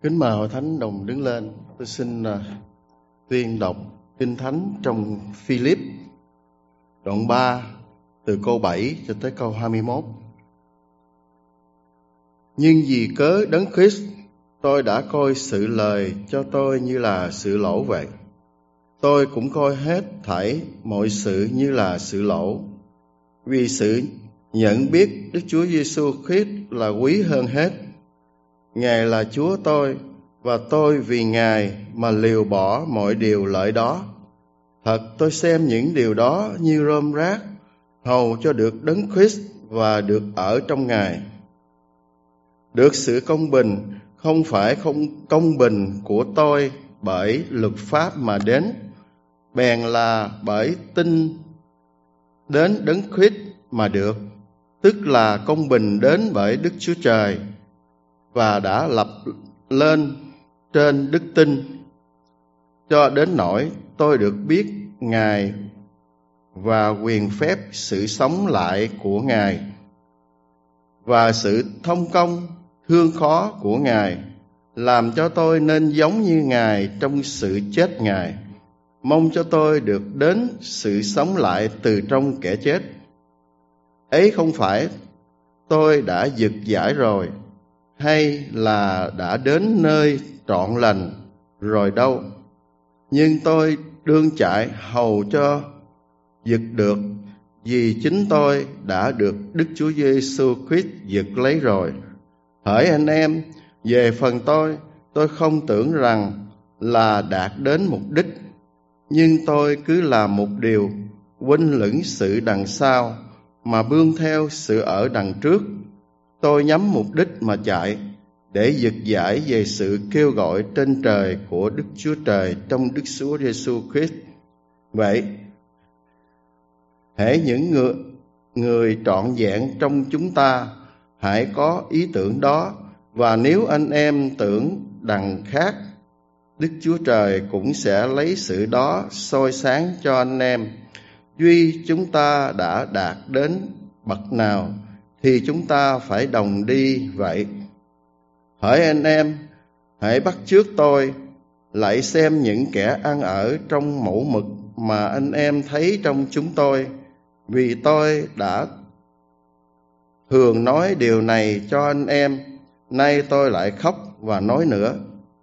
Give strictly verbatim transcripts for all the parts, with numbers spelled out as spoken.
Kính mời hội thánh đồng đứng lên. Tôi xin uh, tuyên đọc Kinh Thánh trong Philip đoạn ba từ câu bảy cho tới câu hai mươi mốt. Nhưng vì cớ Đấng Christ, tôi đã coi sự lời cho tôi như là sự lỗ vậy. Tôi cũng coi hết thảy mọi sự như là sự lỗ, vì sự nhận biết Đức Chúa Giêsu Christ là quý hơn hết. Ngài là Chúa tôi, và tôi vì Ngài mà liều bỏ mọi điều lợi đó. Thật tôi xem những điều đó như rơm rác, hầu cho được Đấng Christ và được ở trong Ngài. Được sự công bình, không phải không công bình của tôi bởi luật pháp mà đến, bèn là bởi tin đến Đấng Christ mà được, tức là công bình đến bởi Đức Chúa Trời, và đã lập lên trên đức tin, cho đến nỗi tôi được biết Ngài và quyền phép sự sống lại của Ngài, và sự thông công thương khó của Ngài, làm cho tôi nên giống như Ngài trong sự chết Ngài, mong cho tôi được đến sự sống lại từ trong kẻ chết. Ấy không phải tôi đã giật giải rồi, hay là đã đến nơi trọn lành rồi đâu, nhưng tôi đương chạy hầu cho giật được, vì chính tôi đã được Đức Chúa Giêsu Christ giật lấy rồi. Hỡi anh em, về phần tôi, tôi không tưởng rằng là đạt đến mục đích, nhưng tôi cứ làm một điều, quên lửng sự đằng sau mà bươn theo sự ở đằng trước. Tôi nhắm mục đích mà chạy, để giật giải về sự kêu gọi trên trời của Đức Chúa Trời trong Đức Chúa Giêsu Christ. Vậy, hễ những người, người trọn vẹn trong chúng ta hãy có ý tưởng đó, và nếu anh em tưởng đằng khác, Đức Chúa Trời cũng sẽ lấy sự đó soi sáng cho anh em. Duy chúng ta đã đạt đến bậc nào thì chúng ta phải đồng đi vậy. Hỡi anh em, hãy bắt chước tôi, lại xem những kẻ ăn ở trong mẫu mực mà anh em thấy trong chúng tôi, vì tôi đã thường nói điều này cho anh em, nay tôi lại khóc và nói nữa.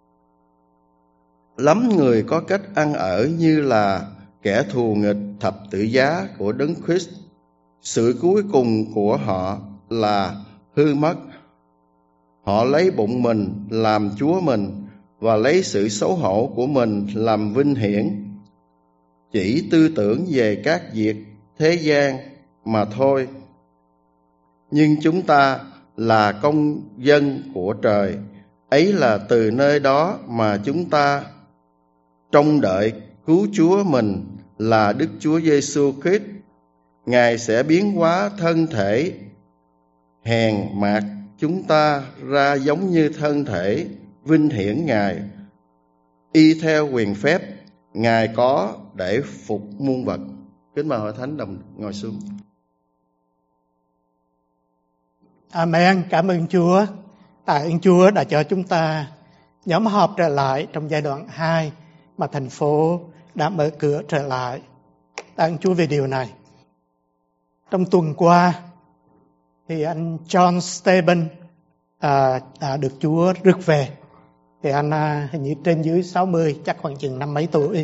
Lắm người có cách ăn ở như là kẻ thù nghịch thập tự giá của Đấng Christ. Sự cuối cùng của họ là hư mất. Họ lấy bụng mình làm chúa mình, và lấy sự xấu hổ của mình làm vinh hiển, chỉ tư tưởng về các việc thế gian mà thôi. Nhưng chúng ta là công dân của trời, ấy là từ nơi đó mà chúng ta trông đợi cứu Chúa mình là Đức Chúa Giêsu Christ. Ngài sẽ biến hóa thân thể hèn mạt chúng ta ra giống như thân thể vinh hiển Ngài, y theo quyền phép Ngài có để phục muôn vật. Kính mời hội thánh đồng ngồi xuống. Amen. Cảm ơn Chúa. Tạ ơn Chúa đã cho chúng ta nhóm họp trở lại trong giai đoạn hai mà thành phố đã mở cửa trở lại. Tạ ơn Chúa về điều này. Trong tuần qua thì anh John Steben à, đã được Chúa rước về. Thì anh à, hình như trên dưới sáu mươi, chắc khoảng chừng năm mấy tuổi.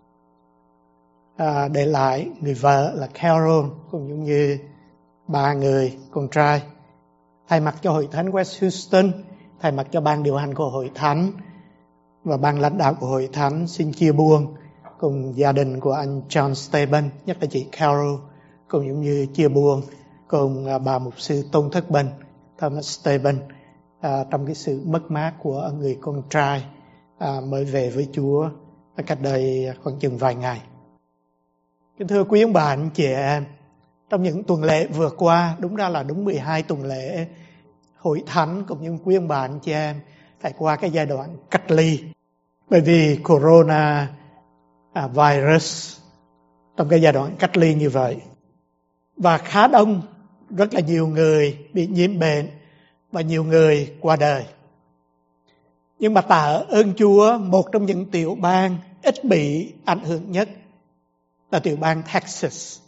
À, để lại người vợ là Carol cũng giống như ba người con trai. Thay mặt cho Hội Thánh West Houston, thay mặt cho ban điều hành của Hội Thánh và ban lãnh đạo của Hội Thánh, xin chia buồn cùng gia đình của anh John Steben, nhất là chị Carol, cũng giống như chia buồn cùng bà mục sư Tôn Thất Bình, Thomas Steben, à, trong cái sự mất mát của người con trai à, mới về với Chúa cách đây khoảng chừng vài ngày. Kính thưa quý ông bà anh chị em, trong những tuần lễ vừa qua, đúng ra là đúng mười hai tuần lễ, Hội Thánh cũng như quý ông bà anh chị em phải qua cái giai đoạn cách ly bởi vì corona à, virus. Trong cái giai đoạn cách ly như vậy, và khá đông, rất là nhiều người bị nhiễm bệnh và nhiều người qua đời. Nhưng mà tạ ơn Chúa, một trong những tiểu bang ít bị ảnh hưởng nhất là tiểu bang Texas.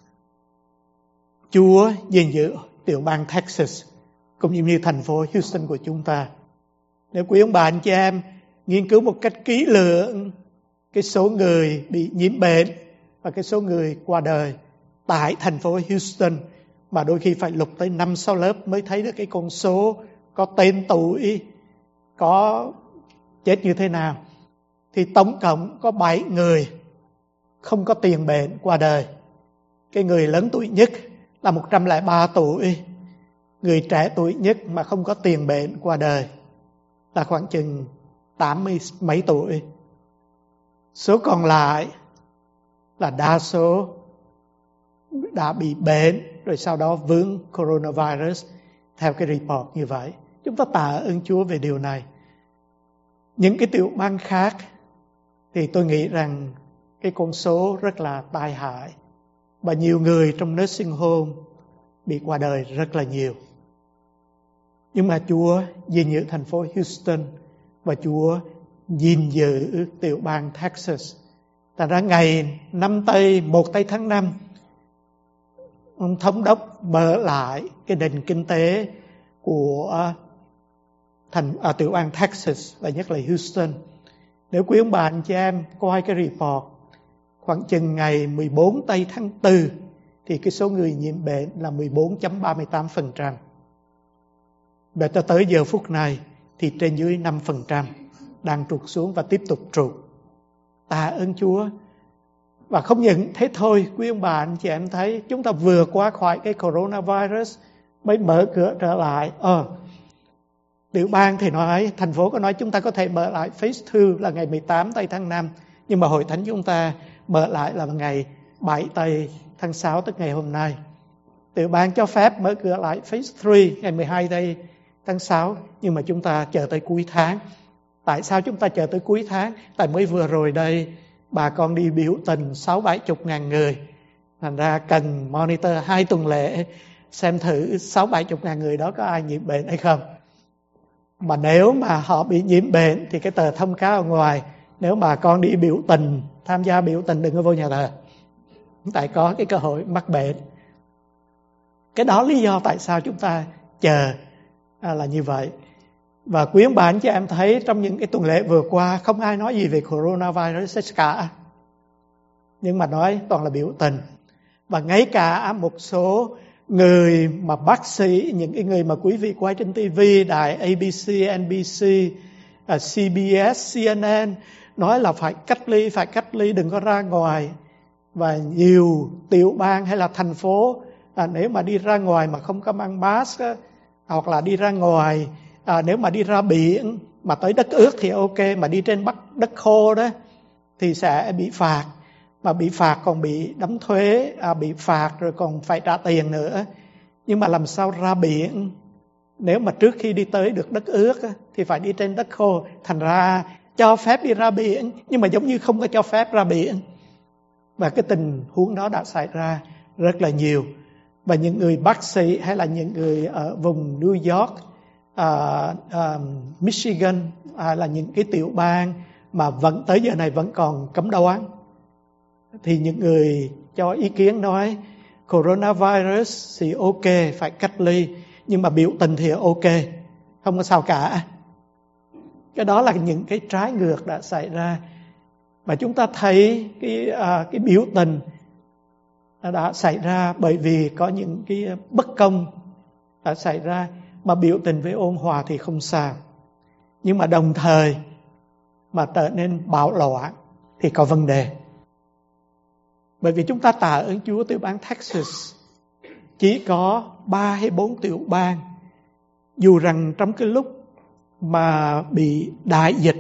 Chúa gìn giữ tiểu bang Texas cũng như thành phố Houston của chúng ta. Nếu quý ông bà anh chị em nghiên cứu một cách kỹ lưỡng cái số người bị nhiễm bệnh và cái số người qua đời tại thành phố Houston, mà đôi khi phải lục tới năm sáu lớp mới thấy được cái con số, có tên tuổi, có chết như thế nào, thì tổng cộng có bảy người không có tiền bệnh qua đời. Cái người lớn tuổi nhất là một trăm lẻ ba tuổi, người trẻ tuổi nhất mà không có tiền bệnh qua đời là khoảng chừng tám mươi mấy tuổi. Số còn lại là đa số đã bị bệnh rồi sau đó vướng coronavirus theo cái report như vậy. Chúng ta tạ ơn Chúa về điều này. Những cái tiểu bang khác thì tôi nghĩ rằng cái con số rất là tai hại, và nhiều người trong nursing home bị qua đời rất là nhiều. Nhưng mà Chúa gìn giữ thành phố Houston và Chúa gìn giữ tiểu bang Texas. Thành ra ngày năm tây, một tây tháng năm, ông thống đốc mở lại cái nền kinh tế của thành à, tiểu bang Texas và nhất là Houston. Nếu quý ông bà anh chị em coi cái report, khoảng chừng ngày mười bốn tây tháng tư thì cái số người nhiễm bệnh là mười bốn phẩy ba mươi tám phần trăm. Và cho tới giờ phút này thì trên dưới năm phần trăm đang trụt xuống và tiếp tục trụt. Tạ ơn Chúa. Và không những thế thôi, quý ông bà anh chị em thấy chúng ta vừa qua khỏi cái coronavirus mới mở cửa trở lại. Ờ, tiểu bang thì nói, thành phố có nói chúng ta có thể mở lại phase hai là ngày mười tám tây tháng năm, nhưng mà hội thánh chúng ta mở lại là ngày bảy tây tháng sáu, tức ngày hôm nay. Tiểu bang cho phép mở cửa lại phase ba ngày mười hai tây tháng sáu, nhưng mà chúng ta chờ tới cuối tháng. Tại sao chúng ta chờ tới cuối tháng? Tại mới vừa rồi đây, bà con đi biểu tình sáu bảy chục ngàn người. Thành ra cần monitor hai tuần lễ, xem thử sáu bảy chục ngàn người đó có ai nhiễm bệnh hay không. Mà nếu mà họ bị nhiễm bệnh thì cái tờ thông cáo ở ngoài, nếu bà con đi biểu tình, tham gia biểu tình đừng có vô nhà thờ, tại có cái cơ hội mắc bệnh. Cái đó lý do tại sao chúng ta chờ à, là như vậy. Và quý ông bà anh chị em thấy trong những cái tuần lễ vừa qua không ai nói gì về coronavirus cả, nhưng mà nói toàn là biểu tình. Và ngay cả một số người mà bác sĩ, những cái người mà quý vị quay trên ti vi, đài a bê xê, en bê xê, xê bê ét, xê en en nói là phải cách ly, phải cách ly, đừng có ra ngoài. Và nhiều tiểu bang hay là thành phố à, nếu mà đi ra ngoài mà không có mang mask á, hoặc là đi ra ngoài à, nếu mà đi ra biển mà tới đất ướt thì ok, mà đi trên bắc đất khô đó thì sẽ bị phạt, mà bị phạt còn bị đóng thuế, à, bị phạt rồi còn phải trả tiền nữa. Nhưng mà làm sao ra biển? Nếu mà trước khi đi tới được đất ướt á, thì phải đi trên đất khô. Thành ra cho phép đi ra biển, nhưng mà giống như không có cho phép ra biển. Và cái tình huống đó đã xảy ra rất là nhiều. Và những người bác sĩ hay là những người ở vùng New York, uh, uh, Michigan, hay là những cái tiểu bang mà vẫn tới giờ này vẫn còn cấm đoán, thì những người cho ý kiến nói coronavirus thì ok, phải cách ly, nhưng mà biểu tình thì ok, không có sao cả. Cái đó là những cái trái ngược đã xảy ra. Và chúng ta thấy cái, à, cái biểu tình đã xảy ra bởi vì có những cái bất công đã xảy ra. Mà biểu tình với ôn hòa thì không sao, nhưng mà đồng thời mà trở nên bạo loạn thì có vấn đề. Bởi vì chúng ta tạ ơn Chúa, tiểu bang Texas chỉ có ba hay bốn tiểu bang, dù rằng trong cái lúc mà bị đại dịch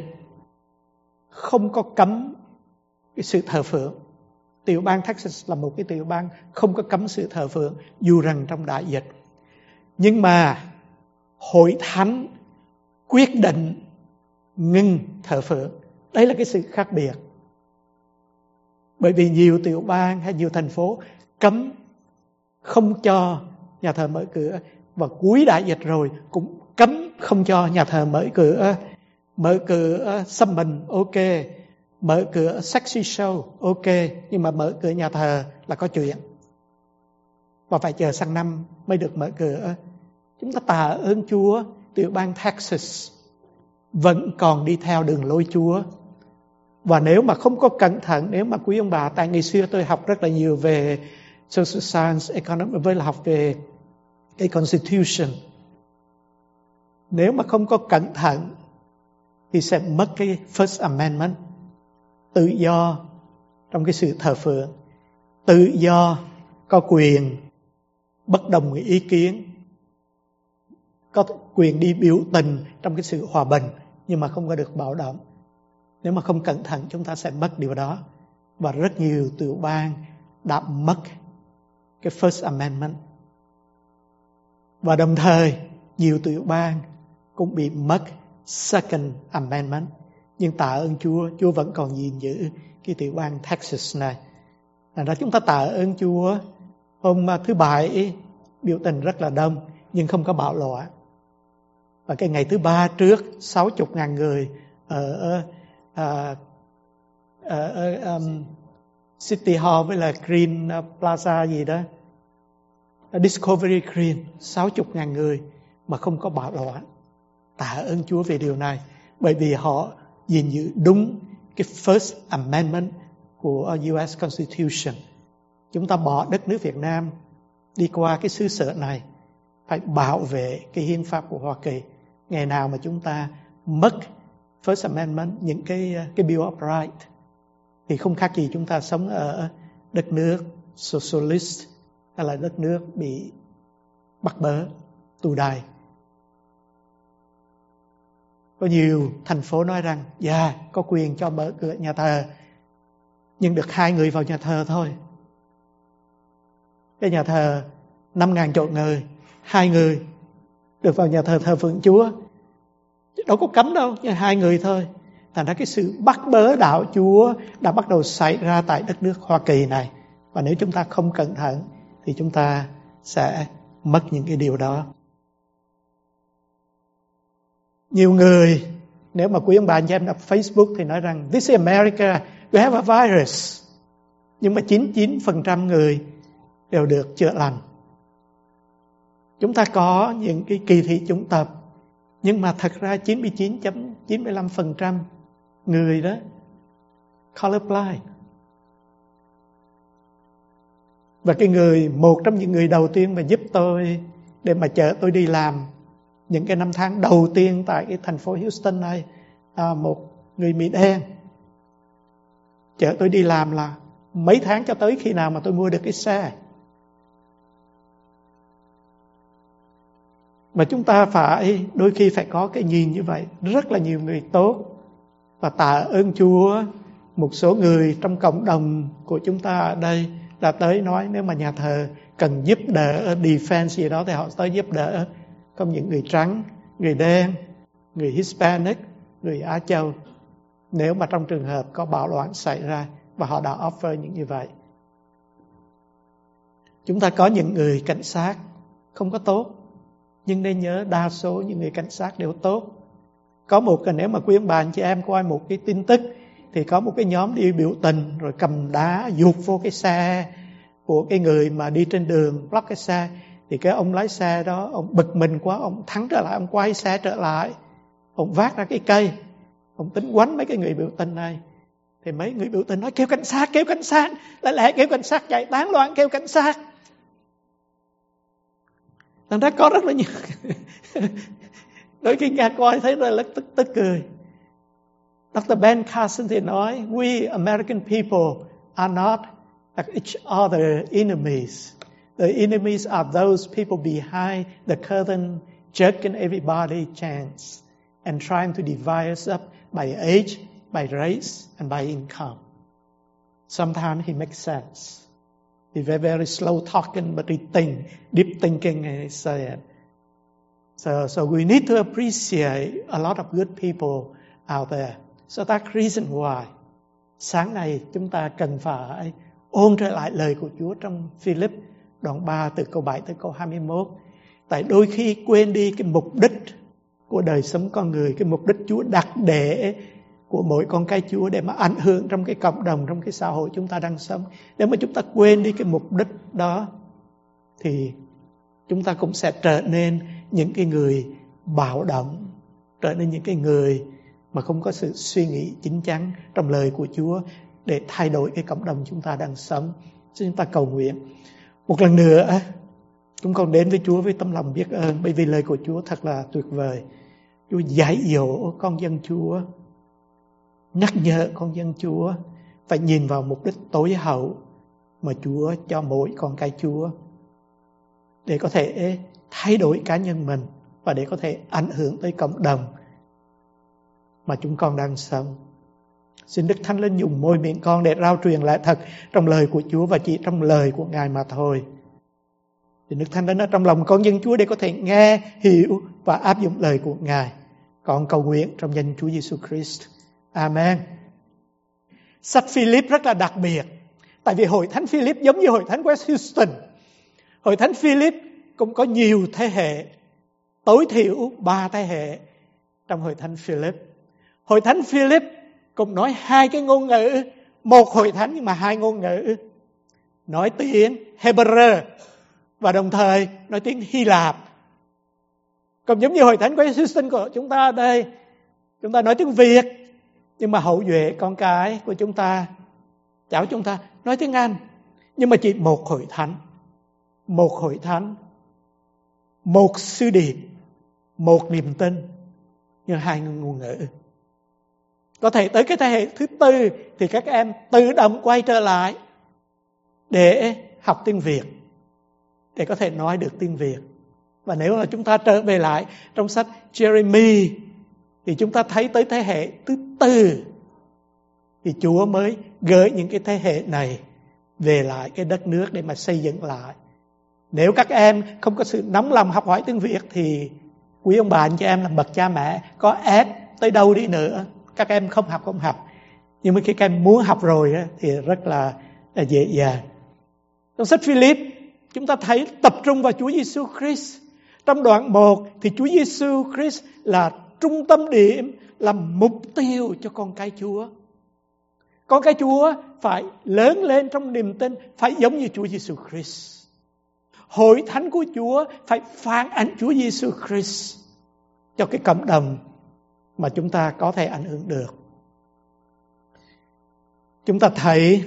không có cấm cái sự thờ phượng. Tiểu bang Texas là một cái tiểu bang không có cấm sự thờ phượng dù rằng trong đại dịch. Nhưng mà hội thánh quyết định ngưng thờ phượng. Đấy là cái sự khác biệt. Bởi vì nhiều tiểu bang hay nhiều thành phố cấm, không cho nhà thờ mở cửa. Và cuối đại dịch rồi cũng cấm không cho nhà thờ mở cửa. Mở cửa xăm mình, ok. Mở cửa sexy show, ok. Nhưng mà mở cửa nhà thờ là có chuyện. Và phải chờ sang năm mới được mở cửa. Chúng ta tạ ơn Chúa, tiểu bang Texas vẫn còn đi theo đường lối Chúa. Và nếu mà không có cẩn thận, nếu mà quý ông bà, tại ngày xưa tôi học rất là nhiều về social science, economics, với là học về cái Constitution. Nếu mà không có cẩn thận thì sẽ mất cái First Amendment, tự do trong cái sự thờ phượng, tự do có quyền bất đồng ý kiến, có quyền đi biểu tình trong cái sự hòa bình, nhưng mà không có được bảo đảm. Nếu mà không cẩn thận chúng ta sẽ mất điều đó. Và rất nhiều tiểu bang đã mất cái First Amendment. Và đồng thời nhiều tiểu bang cũng bị mất Second Amendment. Nhưng tạ ơn Chúa, Chúa vẫn còn gìn giữ cái tiểu bang Texas này. Thành ra chúng ta tạ ơn Chúa. Hôm thứ Bảy biểu tình rất là đông, nhưng không có bạo loạn. Và cái ngày thứ ba trước, sáu mươi ngàn người ở, ở, ở, ở um, City Hall với là Green Plaza gì đó, Discovery Green, sáu mươi ngàn người mà không có bạo loạn. Tạ ơn Chúa về điều này, bởi vì họ gìn giữ đúng cái First Amendment của u ét Constitution. Chúng ta bỏ đất nước Việt Nam đi qua cái xứ sở này, phải bảo vệ cái hiến pháp của Hoa Kỳ. Ngày nào mà chúng ta mất First Amendment, những cái, cái Bill of Rights, thì không khác gì chúng ta sống ở đất nước socialist hay là đất nước bị bắt bớ, tù đày. Có nhiều thành phố nói rằng, dạ, yeah, có quyền cho mở cửa nhà thờ, nhưng được hai người vào nhà thờ thôi. Cái nhà thờ năm ngàn chỗ ngồi, hai người được vào nhà thờ thờ phượng Chúa. Đâu có cấm đâu, nhưng hai người thôi. Thành ra cái sự bắt bớ đạo Chúa đã bắt đầu xảy ra tại đất nước Hoa Kỳ này. Và nếu chúng ta không cẩn thận thì chúng ta sẽ mất những cái điều đó. Nhiều người, nếu mà quý ông bà anh chị em đọc Facebook thì nói rằng this is America, we have a virus. Nhưng mà chín mươi chín phần trăm người đều được chữa lành. Chúng ta có những cái kỳ thị chủng tộc, nhưng mà thật ra chín mươi chín phẩy chín mươi lăm phần trăm người đó colorblind. Và cái người, một trong những người đầu tiên mà giúp tôi để mà chở tôi đi làm những cái năm tháng đầu tiên tại cái thành phố Houston này, à, một người Mỹ đen chở tôi đi làm là mấy tháng cho tới khi nào mà tôi mua được cái xe. Mà chúng ta phải, đôi khi phải có cái nhìn như vậy. Rất là nhiều người tốt. Và tạ ơn Chúa, một số người trong cộng đồng của chúng ta ở đây đã tới nói nếu mà nhà thờ cần giúp đỡ defense gì đó thì họ tới giúp đỡ. Không những người trắng, người đen, người Hispanic, người Á Châu. Nếu mà trong trường hợp có bạo loạn xảy ra, và họ đã offer những như vậy. Chúng ta có những người cảnh sát không có tốt, nhưng nên nhớ đa số những người cảnh sát đều tốt. Có một cái, nếu mà quý ông bà anh chị em coi một cái tin tức, thì có một cái nhóm đi biểu tình rồi cầm đá giục vô cái xe của cái người mà đi trên đường, block cái xe. Thì cái ông lái xe đó, ông bực mình quá, ông thắng trở lại, ông quay xe trở lại, ông vác ra cái cây, ông tính quánh mấy cái người biểu tình này. Thì mấy người biểu tình nói kêu cảnh sát, kêu cảnh sát, lại lẽ kêu cảnh sát, chạy tán loạn kêu cảnh sát. Thành ra có rất là nhiều đôi khi nghe coi thấy rất là tức, tức cười. Doctor Ben Carson thì nói, we American people are not like each other enemies. The enemies are those people behind the curtain jerking everybody chance and trying to divide us up by age, by race, and by income. Sometimes he makes sense. He's very, very slow talking, but he think, deep thinking, and he say it. So, so we need to appreciate a lot of good people out there. So that's the reason why sáng nay chúng ta cần phải ôn trở lại lời của Chúa trong Philip đoạn ba từ câu bảy tới câu hai mươi mốt. Tại đôi khi quên đi cái mục đích của đời sống con người, cái mục đích Chúa đặt để của mỗi con cái Chúa để mà ảnh hưởng trong cái cộng đồng, trong cái xã hội chúng ta đang sống. Nếu mà chúng ta quên đi cái mục đích đó thì chúng ta cũng sẽ trở nên những cái người bạo động, trở nên những cái người mà không có sự suy nghĩ chín chắn trong lời của Chúa để thay đổi cái cộng đồng chúng ta đang sống. Xin chúng ta cầu nguyện. Một lần nữa, chúng con đến với Chúa với tấm lòng biết ơn, bởi vì lời của Chúa thật là tuyệt vời. Chúa dạy dỗ con dân Chúa, nhắc nhở con dân Chúa phải nhìn vào mục đích tối hậu mà Chúa cho mỗi con cái Chúa, để có thể thay đổi cá nhân mình và để có thể ảnh hưởng tới cộng đồng mà chúng con đang sống. Xin Đức Thánh Linh dùng môi miệng con để rao truyền lại thật trong lời của Chúa và chỉ trong lời của Ngài mà thôi. Xin Đức Thánh Linh ở trong lòng con dân Chúa để có thể nghe, hiểu và áp dụng lời của Ngài. Con cầu nguyện trong danh Chúa Giêsu Christ. Amen. Sách Philip rất là đặc biệt, tại vì hội thánh Philip giống như hội thánh West Houston. Hội thánh Philip cũng có nhiều thế hệ, tối thiểu ba thế hệ trong hội thánh Philip. Hội thánh Philip cũng nói hai cái ngôn ngữ, một hội thánh nhưng mà hai ngôn ngữ, nói tiếng Hebrew và đồng thời nói tiếng Hy Lạp. Cũng giống như hội thánh West Houston của chúng ta ở đây, chúng ta nói tiếng Việt, nhưng mà hậu duệ con cái của chúng ta, cháu chúng ta nói tiếng Anh. Nhưng mà chỉ một hội thánh, một hội thánh, một sứ điệp, một niềm tin, như hai ngôn ngữ. Có thể tới cái thế hệ thứ tư thì các em tự động quay trở lại để học tiếng Việt, để có thể nói được tiếng Việt. Và nếu mà chúng ta trở về lại trong sách Jeremy thì chúng ta thấy tới thế hệ thứ tư thì Chúa mới gửi những cái thế hệ này về lại cái đất nước để mà xây dựng lại. Nếu các em không có sự nóng lòng học hỏi tiếng Việt thì quý ông bà anh chị em làm bậc cha mẹ có ép tới đâu đi nữa, các em không học không học. Nhưng mà khi các em muốn học rồi thì rất là, là dễ dàng. Trong sách Philip chúng ta thấy tập trung vào Chúa Giêsu Christ. Trong đoạn một thì Chúa Giêsu Christ là trung tâm điểm, là mục tiêu cho con cái Chúa. Con cái Chúa phải lớn lên trong niềm tin, phải giống như Chúa Giêsu Christ. Hội thánh của Chúa phải phản ánh Chúa Giêsu Christ cho cái cộng đồng mà chúng ta có thể ảnh hưởng được. Chúng ta thấy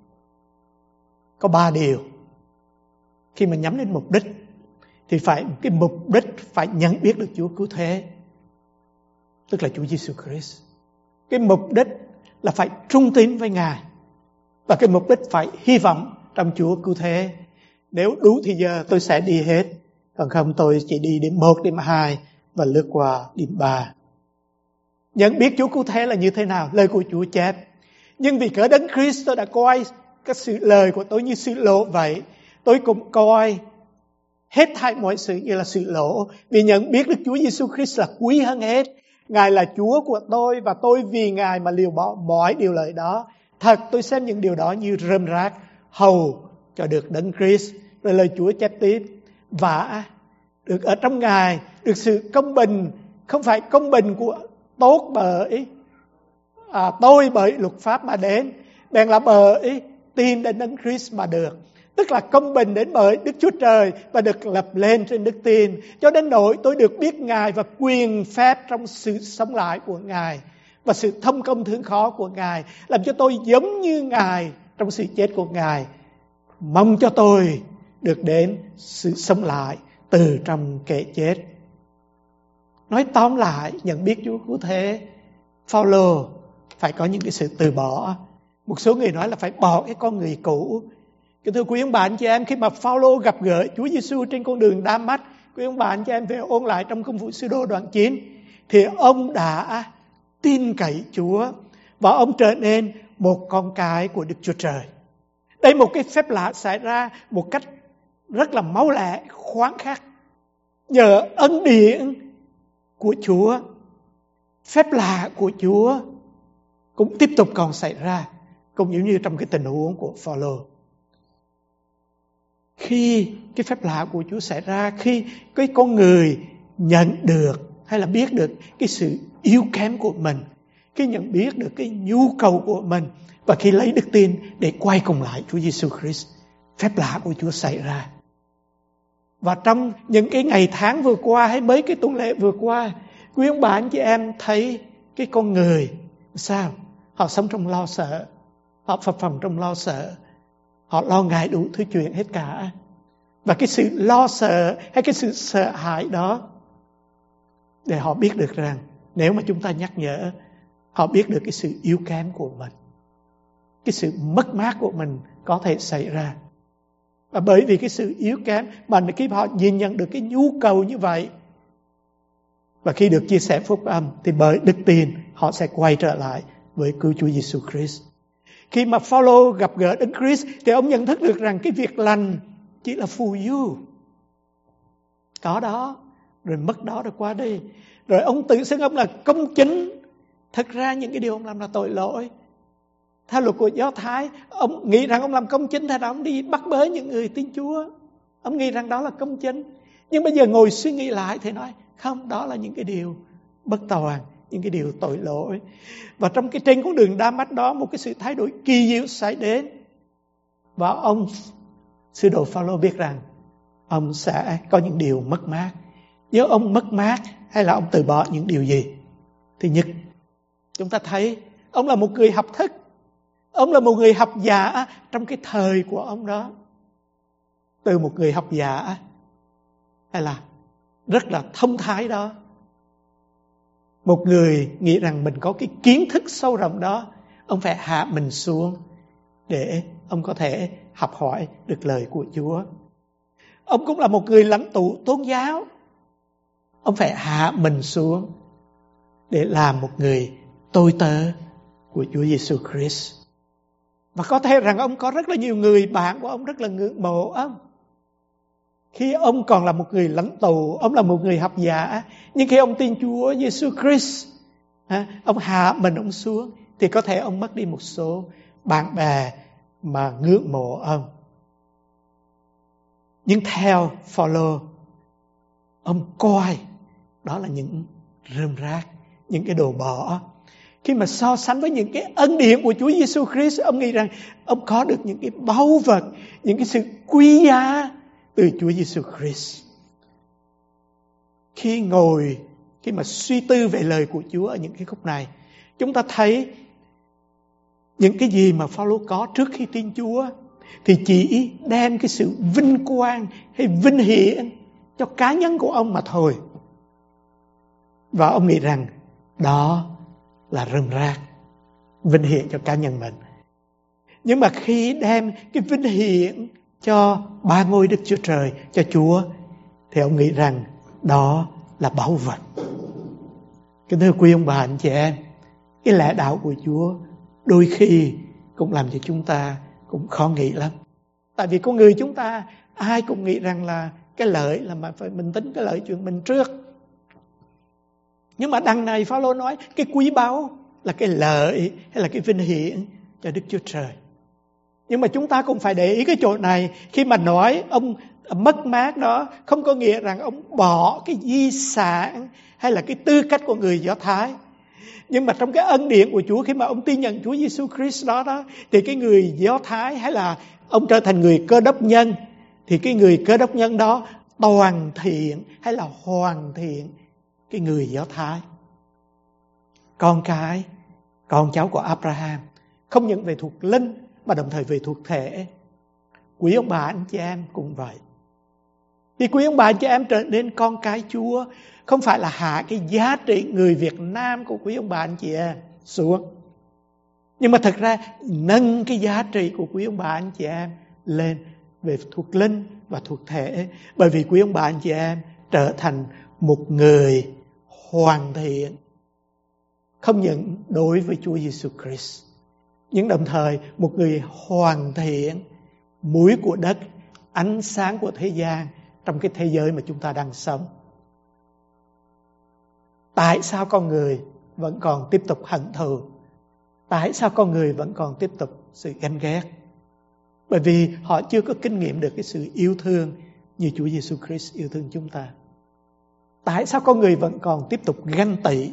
có ba điều. Khi mà nhắm đến mục đích thì phải cái mục đích phải nhận biết được Chúa cứu thế, tức là Chúa Giêsu Christ. Cái mục đích là phải trung tín với Ngài, và cái mục đích phải hy vọng trong Chúa cứu thế. Nếu đủ thì giờ tôi sẽ đi hết, còn không tôi chỉ đi điểm một, điểm hai và lướt qua điểm ba. Nhận biết Chúa cứu thế là như thế nào? Lời của Chúa chép: nhưng vì cớ Đấng Christ tôi đã coi cái sự lời của tôi như sự lỗ vậy, tôi cũng coi hết thảy mọi sự như là sự lỗ, vì nhận biết được Chúa Giêsu Christ là quý hơn hết. Ngài là Chúa của tôi và tôi vì Ngài mà liều bỏ mọi điều lợi đó. Thật tôi xem những điều đó như rơm rác hầu cho được Đấng Christ. Rồi lời Chúa chép tiếp: và được ở trong Ngài được sự công bình, không phải công bình của tốt bởi à, tôi bởi luật pháp mà đến, bèn là bởi tin đến Đấng Christ mà được. Tức là công bình đến bởi Đức Chúa Trời và được lập lên trên đức tin, cho đến nỗi tôi được biết Ngài và quyền phép trong sự sống lại của Ngài và sự thông công thương khó của Ngài, làm cho tôi giống như Ngài trong sự chết của Ngài. Mong cho tôi được đến sự sống lại từ trong kẻ chết. Nói tóm lại, nhận biết Chúa cứu thế, Phao-lô phải có những cái sự từ bỏ. Một số người nói là phải bỏ cái con người cũ. Kính thưa quý ông bà anh chị em, khi mà Phao-lô gặp gỡ Chúa Giêsu trên con đường Đa-mách, quý ông bà anh chị em về ôn lại trong Công vụ Sứ Đồ đoạn chín, thì ông đã tin cậy Chúa và ông trở nên một con cái của Đức Chúa Trời. Đây một cái phép lạ xảy ra một cách rất là máu lẹ, khoáng khắc. Nhờ ân điển của Chúa, phép lạ của Chúa cũng tiếp tục còn xảy ra, cũng giống như trong cái tình huống của Phao-lô. Khi cái phép lạ của Chúa xảy ra, khi cái con người nhận được hay là biết được cái sự yếu kém của mình, khi nhận biết được cái nhu cầu của mình, và khi lấy đức tin để quay cùng lại Chúa Giêsu Christ, phép lạ của Chúa xảy ra. Và trong những cái ngày tháng vừa qua hay mấy cái tuần lễ vừa qua, quý ông bà anh chị em thấy cái con người sao? Họ sống trong lo sợ, họ phập phồng trong lo sợ, họ lo ngại đủ thứ chuyện hết cả. Và cái sự lo sợ hay cái sự sợ hãi đó, để họ biết được rằng nếu mà chúng ta nhắc nhở, họ biết được cái sự yếu kém của mình, cái sự mất mát của mình có thể xảy ra. Và bởi vì cái sự yếu kém mà khi họ nhìn nhận được cái nhu cầu như vậy, và khi được chia sẻ phúc âm, thì bởi đức tin họ sẽ quay trở lại với cứu Chúa Giêsu Christ. Khi mà Phaolô gặp gỡ Đấng Christ thì ông nhận thức được rằng cái việc lành chỉ là phù du, có đó rồi mất đó rồi qua đi. Rồi ông tự xưng ông là công chính. Thật ra những cái điều ông làm là tội lỗi. Theo luật của Do Thái, ông nghĩ rằng ông làm công chính, thay ra ông đi bắt bớ những người tin Chúa. Ông nghĩ rằng đó là công chính. Nhưng bây giờ ngồi suy nghĩ lại thì nói không, đó là những cái điều bất toàn, những cái điều tội lỗi. Và trong cái trên con đường Đa-mách đó, một cái sự thay đổi kỳ diệu xảy đến. Và ông sứ đồ Phaolô biết rằng ông sẽ có những điều mất mát. Nếu ông mất mát hay là ông từ bỏ những điều gì? Thứ nhất, chúng ta thấy ông là một người học thức. Ông là một người học giả trong cái thời của ông đó. Từ một người học giả hay là rất là thông thái đó, một người nghĩ rằng mình có cái kiến thức sâu rộng đó, ông phải hạ mình xuống để ông có thể học hỏi được lời của Chúa. Ông cũng là một người lãnh tụ tôn giáo. Ông phải hạ mình xuống để làm một người tôi tớ của Chúa Giêsu Christ. Và có thể rằng ông có rất là nhiều người bạn của ông rất là ngưỡng mộ ông. Khi ông còn là một người lãnh tụ, ông là một người học giả, nhưng khi ông tin Chúa Giêsu Christ, ông hạ mình ông xuống, thì có thể ông mất đi một số bạn bè mà ngưỡng mộ ông. Nhưng theo Phaolô, ông coi đó là những rơm rác, những cái đồ bỏ. Khi mà so sánh với những cái ân điển của Chúa Giêsu Christ, ông nghĩ rằng ông có được những cái báu vật, những cái sự quý giá từ Chúa Giêsu Christ. Khi ngồi, khi mà suy tư về lời của Chúa ở những cái khúc này, chúng ta thấy những cái gì mà Phaolô có trước khi tin Chúa thì chỉ đem cái sự vinh quang hay vinh hiển cho cá nhân của ông mà thôi. Và ông nghĩ rằng đó là rơm rác, vinh hiển cho cá nhân mình. Nhưng mà khi đem cái vinh hiển cho ba ngôi Đức Chúa Trời, cho Chúa, thì ông nghĩ rằng đó là báu vật. Kính thưa quý ông bà anh chị em, cái lẽ đạo của Chúa đôi khi cũng làm cho chúng ta cũng khó nghĩ lắm. Tại vì con người chúng ta ai cũng nghĩ rằng là cái lợi là mà phải mình tính cái lợi chuyện mình trước. Nhưng mà đằng này Phaolô nói cái quý báu là cái lợi hay là cái vinh hiển cho Đức Chúa Trời. Nhưng mà chúng ta cũng phải để ý cái chỗ này. Khi mà nói ông mất mát đó, không có nghĩa rằng ông bỏ cái di sản hay là cái tư cách của người Do Thái. Nhưng mà trong cái ân điển của Chúa, khi mà ông tin nhận Chúa Giêsu Christ đó đó, thì cái người Do Thái hay là ông trở thành người Cơ Đốc nhân, thì cái người Cơ Đốc nhân đó toàn thiện hay là hoàn thiện cái người Do Thái. Con cái, con cháu của Abraham, không những về thuộc linh mà đồng thời về thuộc thể. Quý ông bà anh chị em cũng vậy. Thì quý ông bà anh chị em trở nên con cái Chúa, không phải là hạ cái giá trị người Việt Nam của quý ông bà anh chị em xuống, nhưng mà thật ra nâng cái giá trị của quý ông bà anh chị em lên về thuộc linh và thuộc thể. Bởi vì quý ông bà anh chị em trở thành một người hoàn thiện, không những đối với Chúa Giêsu Christ, nhưng đồng thời một người hoàn thiện, muối của đất, ánh sáng của thế gian trong cái thế giới mà chúng ta đang sống. Tại sao con người vẫn còn tiếp tục hận thù? Tại sao con người vẫn còn tiếp tục sự ganh ghét? Bởi vì họ chưa có kinh nghiệm được cái sự yêu thương như Chúa Giêsu Christ yêu thương chúng ta. Tại sao con người vẫn còn tiếp tục ganh tị?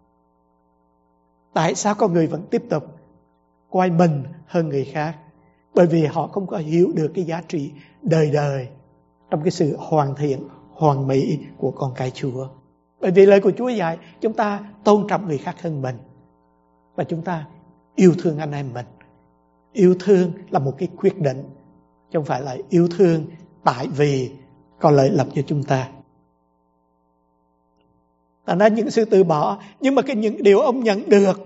Tại sao con người vẫn tiếp tục coi mình hơn người khác? Bởi vì họ không có hiểu được cái giá trị đời đời trong cái sự hoàn thiện, hoàn mỹ của con cái Chúa. Bởi vì lời của Chúa dạy chúng ta tôn trọng người khác hơn mình, và chúng ta yêu thương anh em mình. Yêu thương là một cái quyết định, chứ không phải là yêu thương tại vì có lợi lộc cho chúng ta. Thành ra những sự từ bỏ, nhưng mà cái những điều ông nhận được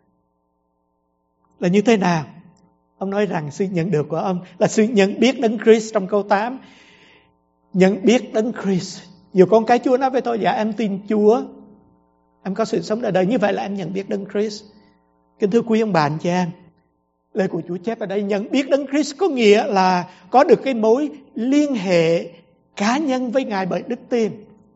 là như thế nào? Ông nói rằng sự nhận được của ông là sự nhận biết Đấng Christ trong câu tám. Nhận biết Đấng Christ. Nhiều con cái Chúa nói với tôi, dạ em tin Chúa, em có sự sống đời đời, như vậy là em nhận biết Đấng Christ. Kính thưa quý ông bà anh chị em, lời của Chúa chép ở đây, nhận biết Đấng Christ có nghĩa là có được cái mối liên hệ cá nhân với Ngài bởi đức tin.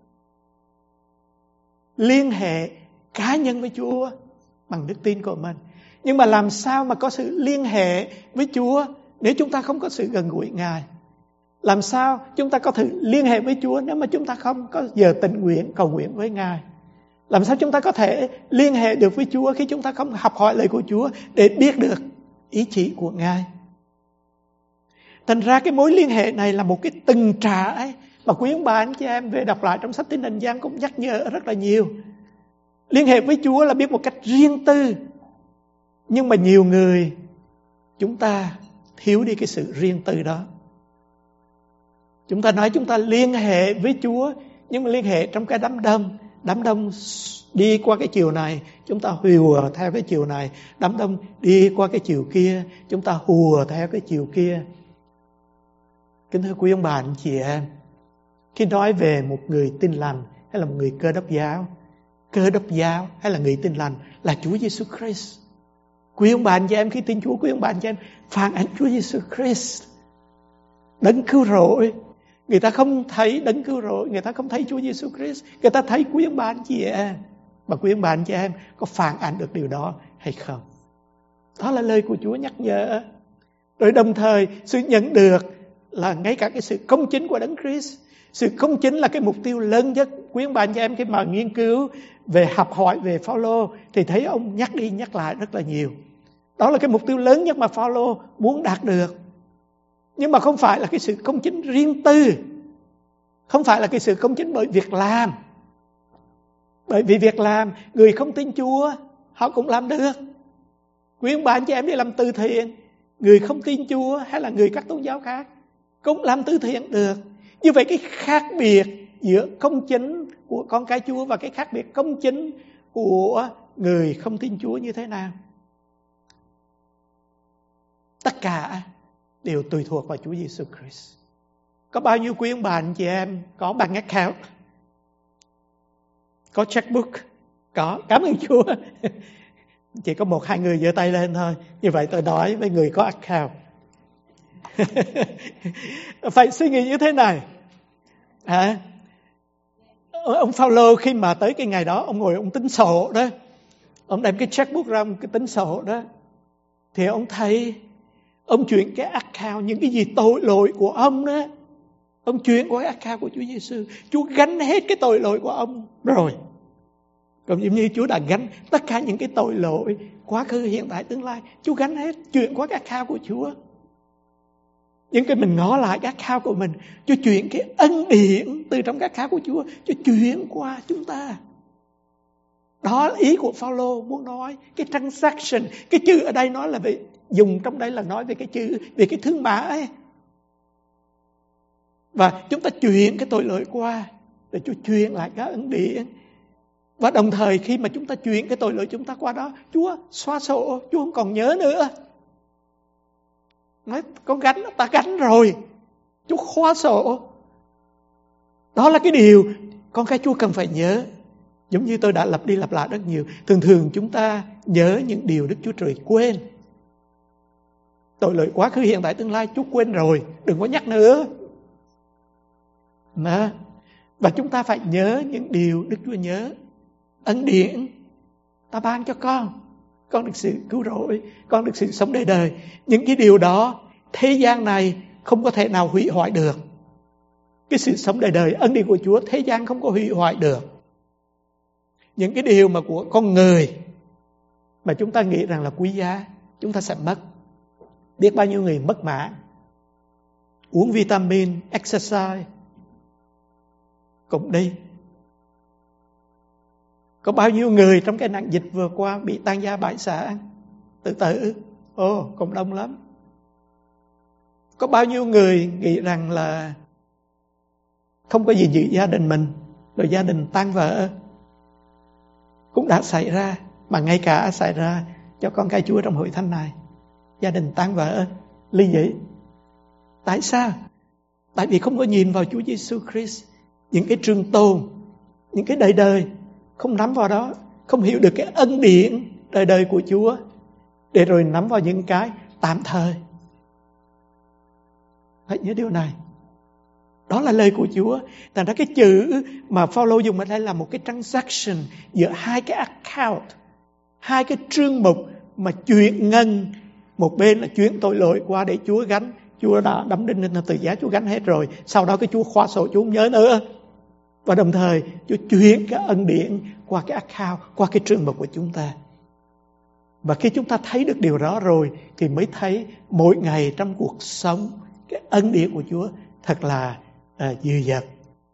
Liên hệ cá nhân với Chúa bằng đức tin của mình. Nhưng mà làm sao mà có sự liên hệ với Chúa nếu chúng ta không có sự gần gũi Ngài? Làm sao chúng ta có thể liên hệ với Chúa nếu mà chúng ta không có giờ tình nguyện cầu nguyện với Ngài? Làm sao chúng ta có thể liên hệ được với Chúa khi chúng ta không học hỏi lời của Chúa để biết được ý chỉ của Ngài? Thành ra cái mối liên hệ này là một cái từng trải mà quý ông bà anh chị em về đọc lại trong sách Tin Lành Giăng cũng nhắc nhở rất là nhiều. Liên hệ với Chúa là biết một cách riêng tư. Nhưng mà nhiều người chúng ta thiếu đi cái sự riêng tư đó. Chúng ta nói chúng ta liên hệ với Chúa, nhưng mà liên hệ trong cái đám đông. Đám đông đi qua cái chiều này, chúng ta hùa theo cái chiều này. Đám đông đi qua cái chiều kia, chúng ta hùa theo cái chiều kia. Kính thưa quý ông bà anh chị em, khi nói về một người tin lành hay là một người Cơ Đốc giáo, Cơ Đốc giáo hay là người tin lành là Chúa Giêsu Christ. Quý ông bà anh chị em khi tin Chúa, quý ông bà anh chị em phản ánh Chúa Giêsu Christ, Đấng cứu rỗi. Người ta không thấy Đấng cứu rỗi, người ta không thấy Chúa Giêsu Christ, người ta thấy quý ông bà anh chị em. Mà quý ông bà anh chị em có phản ánh được điều đó hay không? Đó là lời của Chúa nhắc nhở. Rồi đồng thời sự nhận được là ngay cả cái sự công chính của Đấng Christ. Sự công chính là cái mục tiêu lớn nhất. Quý ông bà anh chị em khi mà nghiên cứu về học hỏi về Phao-lô thì thấy ông nhắc đi nhắc lại rất là nhiều. Đó là cái mục tiêu lớn nhất mà Phao-lô muốn đạt được. Nhưng mà không phải là cái sự công chính riêng tư, không phải là cái sự công chính bởi việc làm. Bởi vì việc làm, người không tin Chúa họ cũng làm được. Quý ông bà anh chị em đi làm từ thiện, người không tin Chúa hay là người các tôn giáo khác cũng làm từ thiện được. Như vậy cái khác biệt giữa công chính của con cái Chúa và cái khác biệt công chính của người không tin Chúa như thế nào? Tất cả đều tùy thuộc vào Chúa Giêsu Christ. Có bao nhiêu quý ông bà anh chị em có bank account, có checkbook? Có, cảm ơn Chúa. Chỉ có một hai người giơ tay lên thôi. Như vậy tôi nói với người có account. Phải suy nghĩ như thế này. À, ông Phao-lô khi mà tới cái ngày đó, ông ngồi ông tính sổ đó. Ông đem cái checkbook ra, ông cái tính sổ đó. Thì ông thấy, ông chuyển cái account, những cái gì tội lỗi của ông đó, ông chuyển qua cái account của Chúa Giêsu. Chúa gánh hết cái tội lỗi của ông rồi. Còn giống như Chúa đã gánh tất cả những cái tội lỗi quá khứ, hiện tại, tương lai, Chúa gánh hết, chuyển qua cái account của Chúa. Những cái mình ngó lại cái account của mình, Chúa chuyển cái ân điển từ trong cái account của Chúa, Chúa chuyển qua chúng ta. Đó là ý của Phao-lô muốn nói. Cái transaction, cái chữ ở đây nói là về, dùng trong đây là nói về cái chữ, về cái thương mại. Và chúng ta chuyển cái tội lỗi qua, để Chúa chuyển lại cái ân điển. Và đồng thời khi mà chúng ta chuyển cái tội lỗi chúng ta qua đó, Chúa xóa sổ, Chúa không còn nhớ nữa. Nói con gánh, ta gánh rồi, Chúa khóa sổ. Đó là cái điều con cái Chúa cần phải nhớ. Giống như tôi đã lặp đi lặp lại rất nhiều. Thường thường chúng ta nhớ những điều Đức Chúa Trời quên. Tội lỗi quá khứ, hiện tại, tương lai Chúa quên rồi, đừng có nhắc nữa. Mà, và chúng ta phải nhớ những điều Đức Chúa nhớ. Ân điển ta ban cho con, con được sự cứu rỗi, con được sự sống đời đời. Những cái điều đó thế gian này không có thể nào hủy hoại được. cái sự sống đời đời, ân điển của Chúa thế gian không có hủy hoại được. Những cái điều mà của con người mà chúng ta nghĩ rằng là quý giá, chúng ta sẽ mất. Biết bao nhiêu người mất mạng, uống vitamin, exercise, cũng đi. Có bao nhiêu người trong cái nạn dịch vừa qua bị tan gia bại sản, tự tử, ồ, cũng đông lắm. Có bao nhiêu người nghĩ rằng là không có gì giữ gia đình mình, rồi gia đình tan vỡ, cũng đã xảy ra, mà ngay cả xảy ra cho con cái Chúa trong hội thánh này. Gia đình tan vỡ, ly dị. Tại sao? Tại vì không có nhìn vào Chúa Giêsu Christ, những cái trường tồn, những cái đời đời, không nắm vào đó, không hiểu được cái ân điển đời đời của Chúa, để rồi nắm vào những cái tạm thời. Hãy nhớ điều này. Đó là lời của Chúa. Thành ra cái chữ mà Phaolô dùng ở đây là một cái transaction giữa hai cái account, hai cái trương mục mà chuyển ngân. Một bên là chuyển tội lỗi qua để Chúa gánh. Chúa đã đóng đinh lên từ giá, Chúa gánh hết rồi. Sau đó cái Chúa khóa sổ, Chúa không nhớ nữa. Và đồng thời Chúa chuyển cái ân điển qua cái account, qua cái trương mục của chúng ta. Và khi chúng ta thấy được điều đó rồi thì mới thấy mỗi ngày trong cuộc sống cái ân điển của Chúa thật là à, dư dật.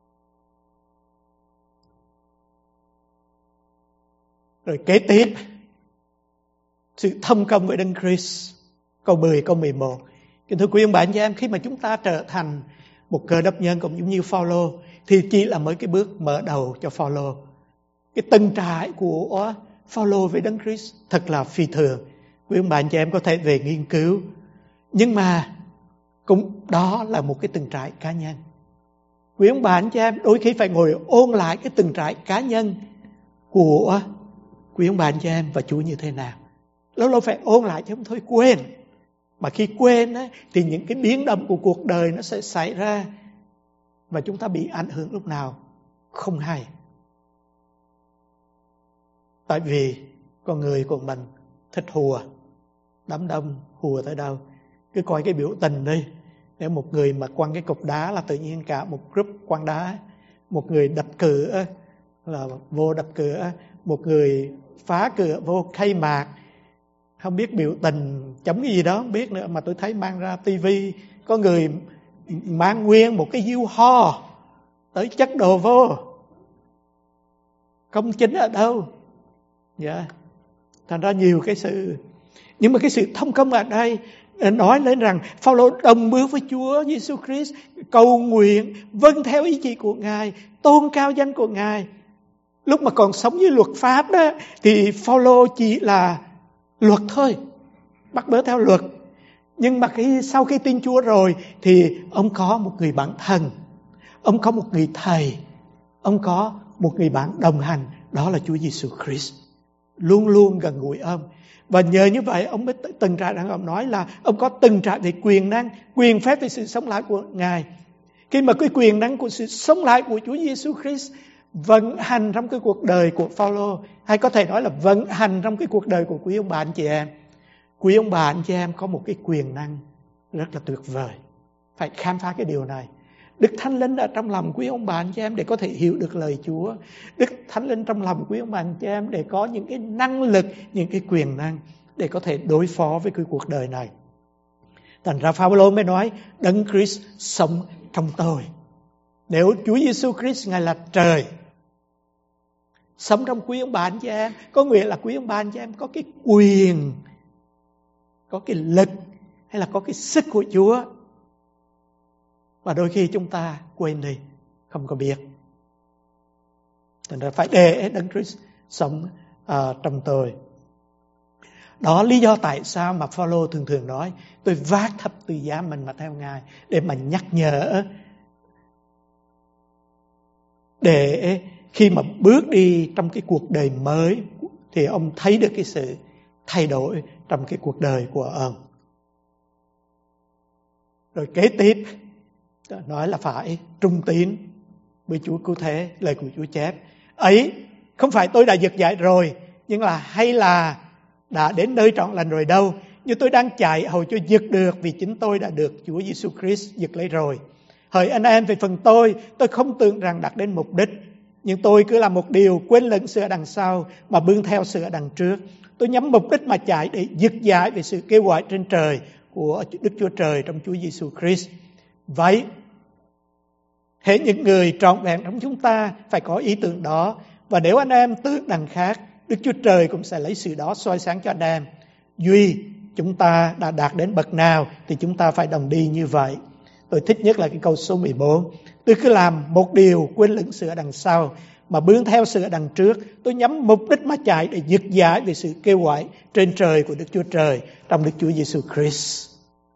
Rồi kế tiếp, sự thông công với Đấng Christ, câu mười, câu mười một. Kính thưa quý ông bà anh chị em, khi mà chúng ta trở thành một cơ đốc nhân cũng giống như Phaolô, thì chỉ là mới cái bước mở đầu cho Phaolô. Cái từng trải của Phaolô với Đấng Christ thật là phi thường. Quý ông bà anh chị em có thể về nghiên cứu. Nhưng mà cũng đó là một cái từng trải cá nhân. Quý ông bà anh chị em đôi khi phải ngồi ôn lại cái từng trải cá nhân của quý ông bà anh chị em và Chúa như thế nào. Lâu lâu phải ôn lại chứ không thôi quên. Mà khi quên á, thì những cái biến động của cuộc đời nó sẽ xảy ra và chúng ta bị ảnh hưởng lúc nào không hay. Tại vì con người của mình thích hùa, đám đông hùa tới đâu. Cứ coi cái biểu tình đi. Nếu một người mà quăng cái cục đá là tự nhiên cả một group quăng đá. Một người đập cửa là vô đập cửa. Một người phá cửa vô khai mạc. Không biết biểu tình chống cái gì đó không biết nữa. Mà tôi thấy mang ra tivi có người mang nguyên một cái diêu ho tới chất đồ vô. Công chính ở đâu? Dạ. Thành ra nhiều cái sự. Nhưng mà cái sự thông công ở đây nói lên rằng Phaolô đồng bước với Chúa Giêsu Christ, cầu nguyện, vâng theo ý chỉ của Ngài, tôn cao danh của Ngài. Lúc mà còn sống với luật pháp đó, thì Phaolô chỉ là luật thôi, bắt bớ theo luật. Nhưng mà khi sau khi tin Chúa rồi thì ông có một người bạn thân, ông có một người thầy, ông có một người bạn đồng hành, đó là Chúa Giêsu Christ, luôn luôn gần gũi ông. Và nhờ như vậy ông mới từng trải, đang ông nói là ông có từng trải về quyền năng, quyền phép về sự sống lại của Ngài. Khi mà cái quyền năng của sự sống lại của Chúa Giêsu Christ vận hành trong cái cuộc đời của Phaolô, hay có thể nói là vận hành trong cái cuộc đời của quý ông bà anh chị em. Quý ông bà anh chị em có một cái quyền năng rất là tuyệt vời. Phải khám phá cái điều này. Đức Thánh Linh ở trong lòng quý ông bà anh chị em để có thể hiểu được lời Chúa. Đức Thánh Linh trong lòng quý ông bà anh chị em để có những cái năng lực, những cái quyền năng để có thể đối phó với cái cuộc đời này. Thành ra Phaolô mới nói Đấng Christ sống trong tôi. Nếu Chúa Giêsu Christ Ngài là trời, sống trong quý ông bà anh chị em, có nghĩa là quý ông bà anh chị em có cái quyền, có cái lực hay là có cái sức của Chúa. Và đôi khi chúng ta quên đi, không có biết. Thành ra phải để Đấng Christ sống uh, trong tôi. Đó lý do tại sao mà Phaolô thường thường nói tôi vác thập tự giá mình mà theo Ngài, để mà nhắc nhở, để khi mà bước đi trong cái cuộc đời mới thì ông thấy được cái sự thay đổi trong cái cuộc đời của ông. Rồi kế tiếp nói là phải trung tín với Chúa cứu thế, lời của Chúa chép. Ấy không phải tôi đã giật giải rồi, nhưng là hay là đã đến nơi trọn lành rồi đâu. Nhưng tôi đang chạy hầu cho giật được, vì chính tôi đã được Chúa Giêsu Christ giật lấy rồi. Hỡi anh em, về phần tôi, tôi không tưởng rằng đạt đến mục đích, nhưng tôi cứ làm một điều, quên lẫn sự ở đằng sau mà bươn theo sự ở đằng trước. Tôi nhắm mục đích mà chạy để dứt giải về sự kêu gọi trên trời của Đức Chúa Trời trong Chúa Giêsu Christ. Vậy, hễ những người trọn vẹn trong chúng ta phải có ý tưởng đó, và nếu anh em tưởng đằng khác, Đức Chúa Trời cũng sẽ lấy sự đó soi sáng cho anh em. Duy chúng ta đã đạt đến bậc nào thì chúng ta phải đồng đi như vậy. Tôi thích nhất là cái câu số mười bốn. Tôi cứ làm một điều, quên lẫn sự ở đằng sau mà bươn theo sự ở đằng trước. Tôi nhắm mục đích mà chạy để dứt giải về sự kêu gọi trên trời của Đức Chúa Trời trong Đức Chúa Giêsu Christ.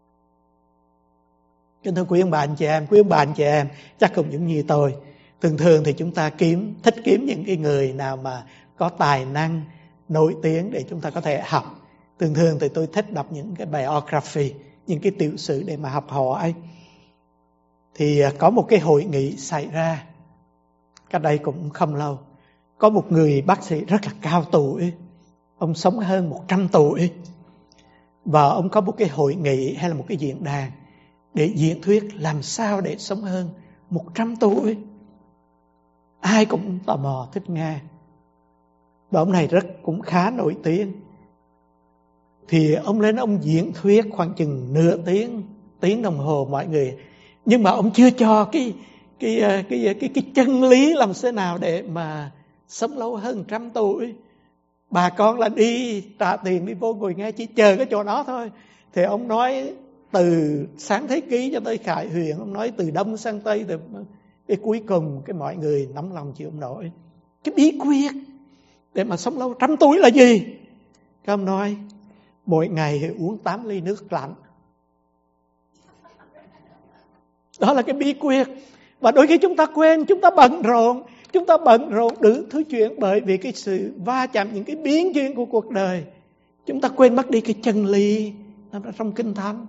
Kính thưa quý ông bà anh chị em, quý ông bà anh chị em chắc cũng giống như tôi. Thường thường thì chúng ta kiếm thích kiếm những cái người nào mà có tài năng, nổi tiếng để chúng ta có thể học. Thường thường thì tôi thích đọc những cái biography, những cái tiểu sử để mà học hỏi. Thì có một cái hội nghị xảy ra cách đây cũng không lâu. Có một người bác sĩ rất là cao tuổi, ông sống hơn một trăm tuổi, và ông có một cái hội nghị hay là một cái diễn đàn để diễn thuyết làm sao để sống hơn một trăm tuổi. Ai cũng tò mò thích nghe. Và ông này rất cũng khá nổi tiếng. Thì ông lên ông diễn thuyết khoảng chừng nửa tiếng, tiếng đồng hồ mọi người. Nhưng mà ông chưa cho cái cái cái cái cái, cái chân lý làm thế nào để mà sống lâu hơn trăm tuổi. Bà con là đi trả tiền đi vô ngồi nghe, chỉ chờ cái chỗ đó thôi. Thì ông nói từ sáng thế ký cho tới Khải Huyền, ông nói từ đông sang tây, từ cái cuối cùng cái mọi người nóng lòng chịu không nổi. Cái bí quyết để mà sống lâu trăm tuổi là gì? Các ông nói mỗi ngày uống tám ly nước lạnh. Đó là cái bí quyết. Và đôi khi chúng ta quên, chúng ta bận rộn, chúng ta bận rộn đủ thứ chuyện bởi vì cái sự va chạm, những cái biến chuyển của cuộc đời. Chúng ta quên mất đi cái chân lý trong Kinh Thánh.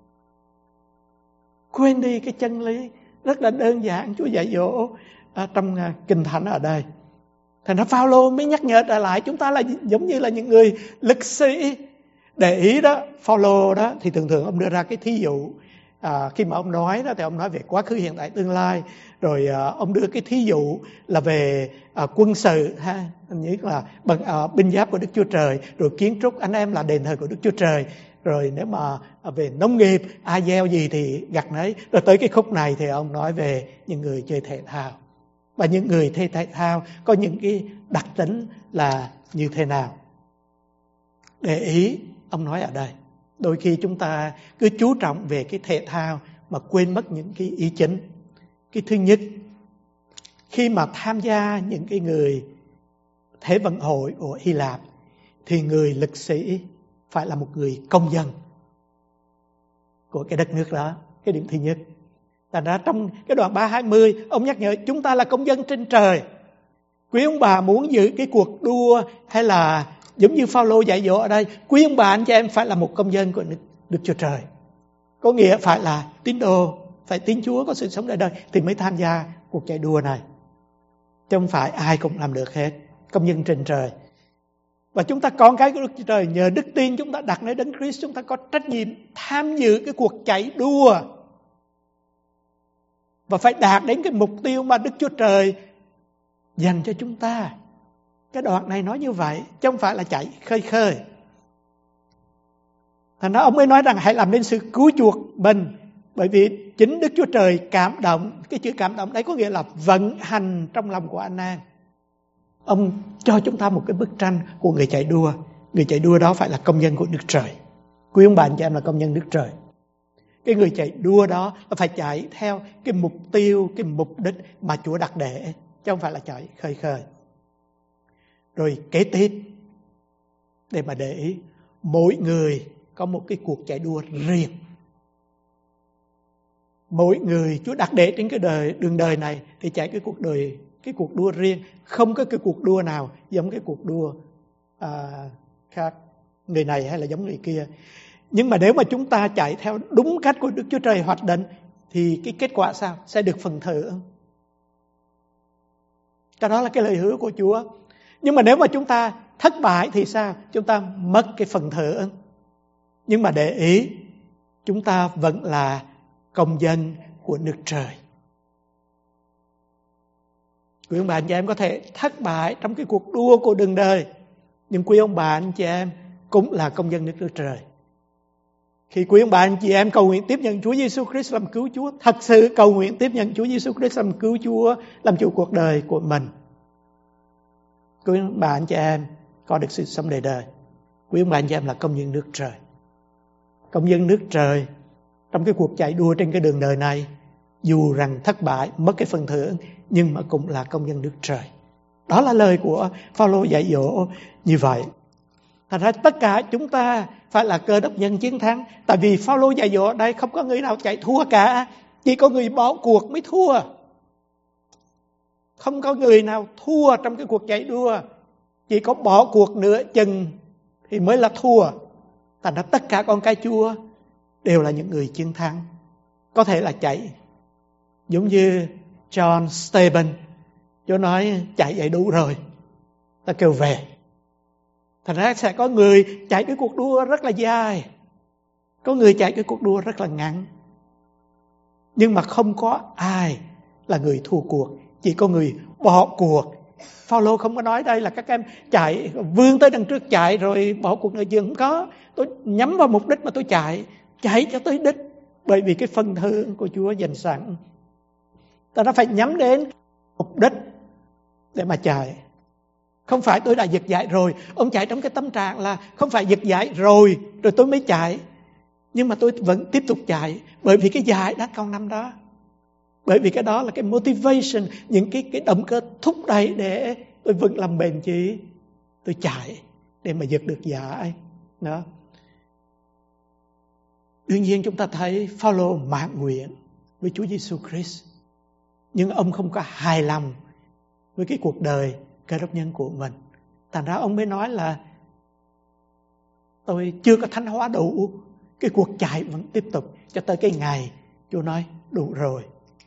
Quên đi cái chân lý rất là đơn giản Chúa dạy dỗ trong Kinh Thánh ở đây. Thành ra Phaolô mới nhắc nhở trở lại chúng ta là giống như là những người lực sĩ. Để ý đó, Phaolô đó thì thường thường ông đưa ra cái thí dụ. À, khi mà ông nói đó thì ông nói về quá khứ, hiện tại, tương lai. Rồi à, ông đưa cái thí dụ là về à, quân sự ha, như là bằng à, binh giáp của Đức Chúa Trời, rồi kiến trúc anh em là đền thờ của Đức Chúa Trời. Rồi nếu mà à, về nông nghiệp ai gieo gì thì gặt nấy. Rồi tới cái khúc này thì ông nói về những người chơi thể thao. Và những người chơi thể thao có những cái đặc tính là như thế nào. Để ý ông nói ở đây, đôi khi chúng ta cứ chú trọng về cái thể thao mà quên mất những cái ý chính. Cái thứ nhất, khi mà tham gia những cái người Thế vận hội của Hy Lạp thì người lực sĩ phải là một người công dân của cái đất nước đó. Cái điểm thứ nhất. Thành ra trong cái đoạn ba hai mươi, ông nhắc nhở chúng ta là công dân trên trời. Quý ông bà muốn giữ cái cuộc đua hay là giống như Phaolô dạy dỗ ở đây, quý ông bà anh chị em phải là một công dân của Đức, Đức Chúa Trời. Có nghĩa phải là tín đồ, phải tín Chúa, có sự sống đời đời thì mới tham gia cuộc chạy đua này. Chứ không phải ai cũng làm được hết. Công dân trên trời. Và chúng ta con cái của Đức Chúa Trời, nhờ đức tin chúng ta đặt nơi Đấng Christ, chúng ta có trách nhiệm tham dự cái cuộc chạy đua. Và phải đạt đến cái mục tiêu mà Đức Chúa Trời dành cho chúng ta. Cái đoạn này nói như vậy, chứ không phải là chạy khơi khơi. Thành ra ông mới nói rằng hãy làm nên sự cứu chuộc mình. Bởi vì chính Đức Chúa Trời cảm động. Cái chữ cảm động đấy có nghĩa là vận hành trong lòng của anh em. Ông cho chúng ta một cái bức tranh của người chạy đua. Người chạy đua đó phải là công dân của Đức Trời. Quý ông bà anh chị em là công dân Đức Trời. Cái người chạy đua đó là phải chạy theo cái mục tiêu, cái mục đích mà Chúa đặt để, chứ không phải là chạy khơi khơi. Rồi kế tiếp, để mà để ý, mỗi người có một cái cuộc chạy đua riêng. Mỗi người Chúa đặt để trên cái đời, đường đời này thì chạy cái cuộc đời, cái cuộc đua riêng. Không có cái cuộc đua nào giống cái cuộc đua à, khác, người này hay là giống người kia. Nhưng mà nếu mà chúng ta chạy theo đúng cách của Đức Chúa Trời hoạch định thì cái kết quả sao? Sẽ được phần thưởng. Cái đó là cái lời hứa của Chúa. Nhưng mà nếu mà chúng ta thất bại thì sao? Chúng ta mất cái phần thưởng. Nhưng mà để ý, chúng ta vẫn là công dân của nước trời. Quý ông bà anh chị em có thể thất bại trong cái cuộc đua của đường đời, nhưng quý ông bà anh chị em cũng là công dân nước nước trời. Khi quý ông bà anh chị em cầu nguyện tiếp nhận Chúa Giêsu Christ làm cứu Chúa, thật sự cầu nguyện tiếp nhận Chúa Giêsu Christ làm cứu Chúa, làm chủ cuộc đời của mình, quý ông bà anh chị em có được sự sống đời đời. Quý ông bà anh chị em là công dân nước trời. Công dân nước trời trong cái cuộc chạy đua trên cái đường đời này, dù rằng thất bại, mất cái phần thưởng, nhưng mà cũng là công dân nước trời. Đó là lời của Phaolô dạy dỗ như vậy. Thành ra tất cả chúng ta phải là cơ đốc nhân chiến thắng. Tại vì Phaolô dạy dỗ ở đây không có người nào chạy thua cả, chỉ có người bỏ cuộc mới thua. Không có người nào thua trong cái cuộc chạy đua, chỉ có bỏ cuộc nửa chừng thì mới là thua. Thành ra tất cả con cái Chúa đều là những người chiến thắng. Có thể là chạy giống như John Stephen, Chúa nói chạy vậy đủ rồi, ta kêu về. Thành ra sẽ có người chạy cái cuộc đua rất là dài, có người chạy cái cuộc đua rất là ngắn. Nhưng mà không có ai là người thua cuộc, chỉ có người bỏ cuộc. Phaolô không có nói đây là các em chạy vươn tới đằng trước chạy rồi bỏ cuộc nơi chừng. Không có. Tôi nhắm vào mục đích mà tôi chạy, chạy cho tới đích, bởi vì cái phần thưởng của Chúa dành sẵn. Ta đã phải nhắm đến mục đích để mà chạy. Không phải tôi đã giật giải rồi. Ông chạy trong cái tâm trạng là không phải giật giải rồi rồi tôi mới chạy, nhưng mà tôi vẫn tiếp tục chạy, bởi vì cái giải đã còn nằm đó. Bởi vì cái đó là cái motivation, những cái, cái động cơ thúc đẩy để tôi vững lòng bền chí. Tôi chạy để mà giật được giải đó. Đương nhiên chúng ta thấy Phaolô mãn nguyện với Chúa Giêsu Christ, nhưng ông không có hài lòng với cái cuộc đời cơ đốc nhân của mình. Thành ra ông mới nói là tôi chưa có thánh hóa đủ, cái cuộc chạy vẫn tiếp tục cho tới cái ngày Chúa nói đủ rồi.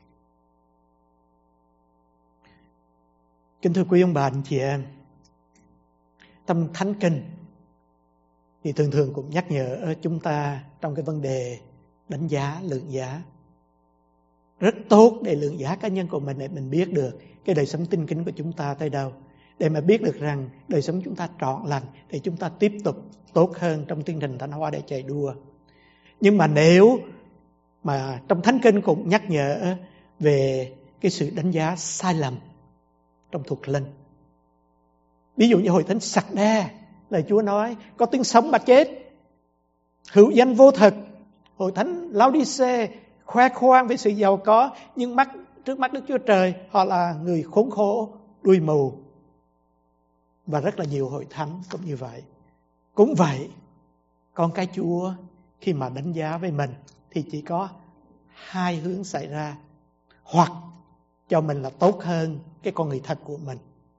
Kính thưa quý ông bà anh chị em, trong Thánh Kinh thì thường thường cũng nhắc nhở chúng ta trong cái vấn đề đánh giá, lượng giá. Rất tốt để lượng giá cá nhân của mình, để mình biết được cái đời sống tin kính của chúng ta tới đâu, để mà biết được rằng đời sống chúng ta trọn lành, để chúng ta tiếp tục tốt hơn trong tiến trình thánh hóa để chạy đua. Nhưng mà nếu mà trong Thánh Kinh cũng nhắc nhở về cái sự đánh giá sai lầm trong thuộc linh. Ví dụ như hội thánh Sặc Đe, lời Chúa nói có tiếng sống mà chết, hữu danh vô thực. Hội thánh Lao-đi-xê khoe khoang với sự giàu có, nhưng mắt trước mắt Đức Chúa Trời họ là người khốn khổ, đuôi mù. Và rất là nhiều hội thánh cũng như vậy. Cũng vậy, con cái Chúa khi mà đánh giá với mình thì chỉ có hai hướng xảy ra. Hoặc cho mình là tốt hơn cái con người thật của mình.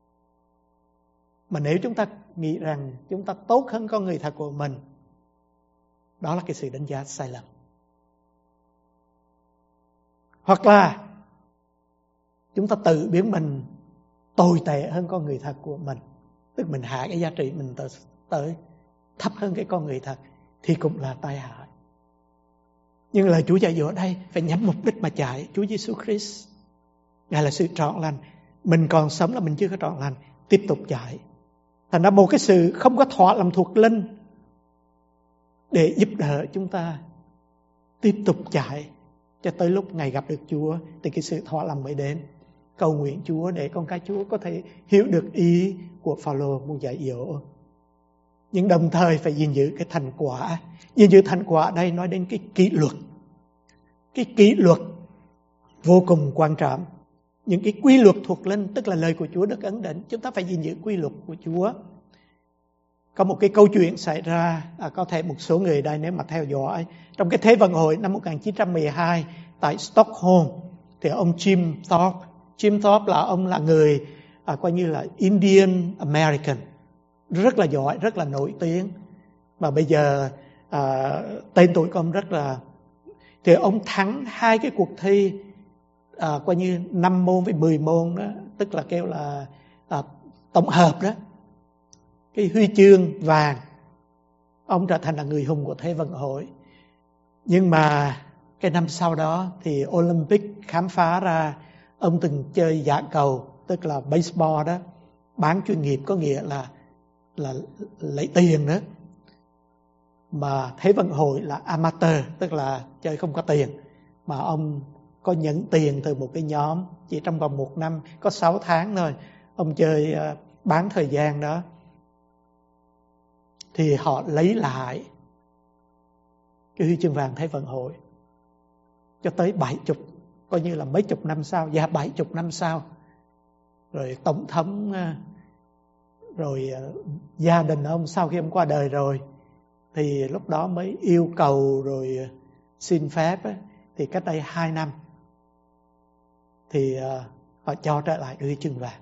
Mà nếu chúng ta nghĩ rằng chúng ta tốt hơn con người thật của mình, đó là cái sự đánh giá sai lầm. Hoặc là chúng ta tự biến mình tồi tệ hơn con người thật của mình, tức mình hạ cái giá trị mình tới, tới thấp hơn cái con người thật, thì cũng là tai hại. Nhưng lời Chúa dạy dỗ ở đây phải nhắm mục đích mà chạy. Chúa Giêsu Christ, Ngài là sự trọn lành. Mình còn sống là mình chưa có trọn lành, tiếp tục chạy. Thành ra một cái sự không có thỏa lòng thuộc linh để giúp đỡ chúng ta tiếp tục chạy cho tới lúc Ngài gặp được Chúa, thì cái sự thỏa lòng mới đến. Cầu nguyện Chúa để con cái Chúa có thể hiểu được ý của Phaolô muốn dạy dỗ. Nhưng đồng thời phải gìn giữ cái thành quả. Gìn giữ thành quả đây nói đến cái kỷ luật. Cái kỷ luật vô cùng quan trọng. Những cái quy luật thuộc linh, tức là lời của Chúa được ấn định, chúng ta phải gìn giữ quy luật của Chúa. Có một cái câu chuyện xảy ra, à, có thể một số người đây nếu mà theo dõi, trong cái Thế vận hội năm một nghìn chín trăm mười hai tại Stockholm, thì ông Jim Thorpe, Jim Thorpe là ông là người à, coi như là Indian American, rất là giỏi, rất là nổi tiếng. Mà bây giờ à, tên tuổi của ông rất là, thì ông thắng hai cái cuộc thi à, coi như năm môn với mười môn đó, tức là kêu là à, tổng hợp đó, cái huy chương vàng. Ông trở thành là người hùng của Thế vận hội. Nhưng mà Cái năm sau đó thì Olympic khám phá ra ông từng chơi dạ cầu, tức là baseball đó, bán chuyên nghiệp có nghĩa là là lấy tiền đó. Mà Thế vận hội là amateur, tức là chơi không có tiền, mà ông có nhận tiền từ một cái nhóm chỉ trong vòng một năm, có sáu tháng thôi. Ông chơi uh, bán thời gian đó, thì họ lấy lại cái huy chương vàng Thế vận hội cho tới bảy chục, coi như là mấy chục năm sau, và bảy chục năm sau. Rồi tổng thống, rồi gia đình ông sau khi ông qua đời rồi, thì lúc đó mới yêu cầu rồi xin phép, thì cách đây hai năm thì họ cho trở lại huy chương vàng.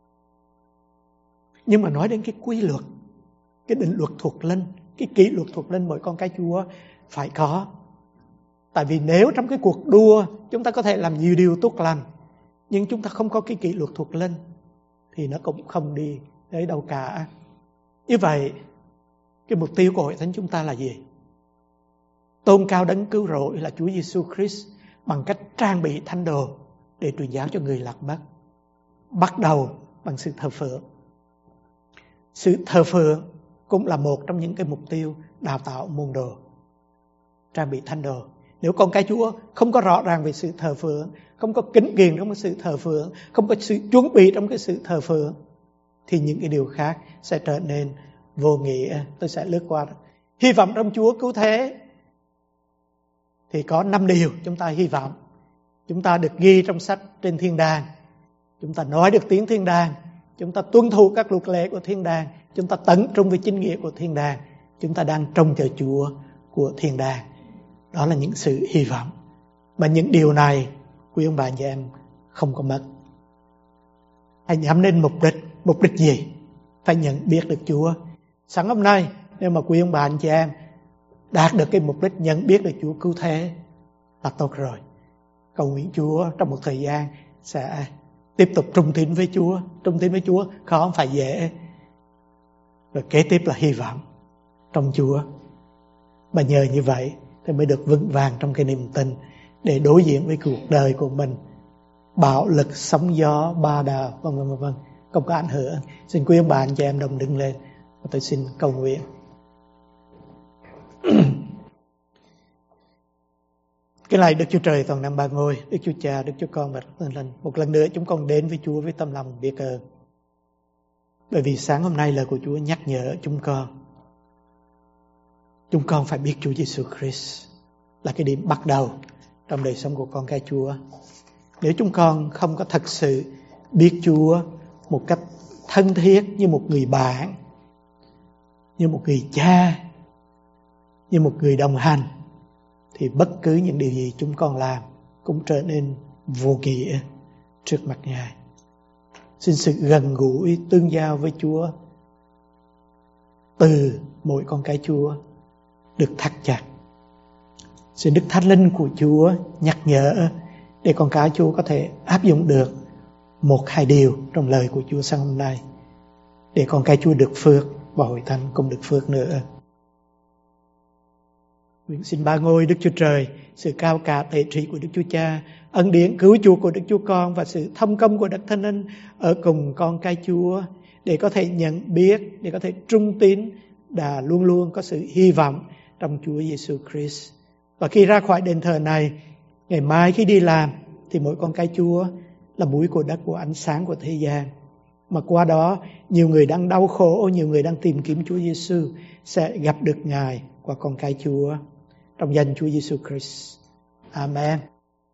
Nhưng mà nói đến cái quy luật, cái định luật thuộc linh, cái kỷ luật thuộc linh mỗi con cái Chúa phải có. Tại vì nếu trong cái cuộc đua chúng ta có thể làm nhiều điều tốt lành, nhưng chúng ta không có cái kỷ luật thuộc linh thì nó cũng không đi tới đâu cả. Như vậy, cái mục tiêu của hội thánh chúng ta là gì? Tôn cao đấng cứu rỗi là Chúa Giêsu Christ bằng cách trang bị thánh đồ để truyền giáo cho người lạc mất. Bắt đầu bằng sự thờ phượng. Sự thờ phượng cũng là một trong những cái mục tiêu đào tạo môn đồ, trang bị thánh đồ. Nếu con cái Chúa không có rõ ràng về sự thờ phượng, không có kính kiêng trong cái sự thờ phượng, không có sự chuẩn bị trong cái sự thờ phượng, thì những cái điều khác sẽ trở nên vô nghĩa. Tôi sẽ lướt qua đó. Hy vọng trong Chúa cứu thế thì có năm điều chúng ta hy vọng. Chúng ta được ghi trong sách trên thiên đàng, chúng ta nói được tiếng thiên đàng, chúng ta tuân thủ các luật lệ của thiên đàng, chúng ta tận trung với chính nghĩa của thiên đàng, chúng ta đang trông chờ Chúa của thiên đàng. Đó là những sự hy vọng. Mà những điều này quý ông bà chị em không có mất. Hãy nhắm đến mục đích. Mục đích gì? Phải nhận biết được Chúa. Sáng hôm nay nếu mà quý ông bà anh chị em đạt được cái mục đích nhận biết được Chúa cứu thế là tốt rồi. Cầu nguyện Chúa trong một thời gian sẽ tiếp tục trung tín với Chúa. Trung tín với Chúa không phải dễ. Rồi kế tiếp là hy vọng trong Chúa. Mà nhờ như vậy thì mới được vững vàng trong cái niềm tin để đối diện với cuộc đời của mình. Bạo lực, sóng gió, ba đào, vân vân vân, không có ảnh hưởng. Xin quý ông bà anh chị em đồng đứng lên và tôi xin cầu nguyện. Cái này Đức Chúa Trời toàn năng ba ngôi, Đức Chúa Cha, Đức Chúa Con và Đức Thánh Linh. Một lần nữa chúng con đến với Chúa với tâm lòng biết ơn. Bởi vì sáng hôm nay lời của Chúa nhắc nhở chúng con, chúng con phải biết Chúa Giêsu Christ là cái điểm bắt đầu trong đời sống của con cái Chúa. Nếu chúng con không có thật sự biết Chúa một cách thân thiết, như một người bạn, như một người cha, như một người đồng hành, thì bất cứ những điều gì chúng con làm cũng trở nên vô nghĩa trước mặt Ngài. Xin sự gần gũi tương giao với Chúa từ mỗi con cái Chúa được thắt chặt. Xin Đức Thánh Linh của Chúa nhắc nhở để con cái Chúa có thể áp dụng được một hai điều trong lời của Chúa sáng hôm nay, để con cái Chúa được phước và hội thánh cũng được phước nữa. Nguyện xin ba ngôi Đức Chúa Trời, sự cao cả tể trị của Đức Chúa Cha, ân điển cứu chuộc của Đức Chúa Con và sự thông công của Đức Thánh Linh ở cùng con cái Chúa, để có thể nhận biết, để có thể trung tín và luôn luôn có sự hy vọng trong Chúa Giêsu Christ. Và khi ra khỏi đền thờ này, ngày mai khi đi làm, thì mỗi con cái Chúa là mũi của đất, của ánh sáng của thế gian. Mà qua đó, nhiều người đang đau khổ, nhiều người đang tìm kiếm Chúa Giêsu sẽ gặp được Ngài qua con cái Chúa. Trong danh Chúa Giêsu Christ. Amen.